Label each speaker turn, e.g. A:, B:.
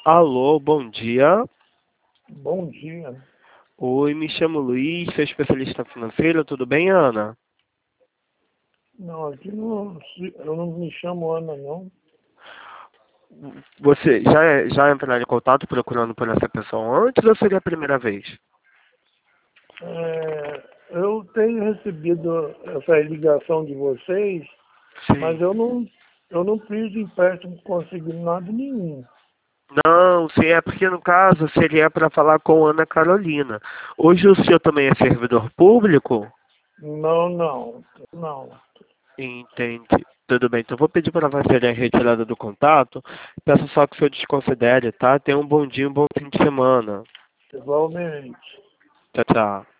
A: Alô, bom dia.
B: Bom dia.
A: Oi, me chamo Luiz, sou especialista financeiro, tudo bem, Ana?
B: Não, aqui não, eu não me chamo Ana, não.
A: Você já entrou em contato procurando por essa pessoa antes ou seria a primeira vez?
B: Eu tenho recebido essa ligação de vocês,
A: Sim.
B: mas eu não fiz empréstimo consignado nenhum.
A: Não, sim, é porque no caso seria para falar com Ana Carolina. Hoje o senhor também é servidor público?
B: Não, não, não.
A: Entendi. Tudo bem, então vou pedir para fazer a retirada do contato. Peço só que o senhor desconsidere, tá? Tenha um bom dia, um bom fim de semana.
B: Igualmente.
A: Tchau, tchau.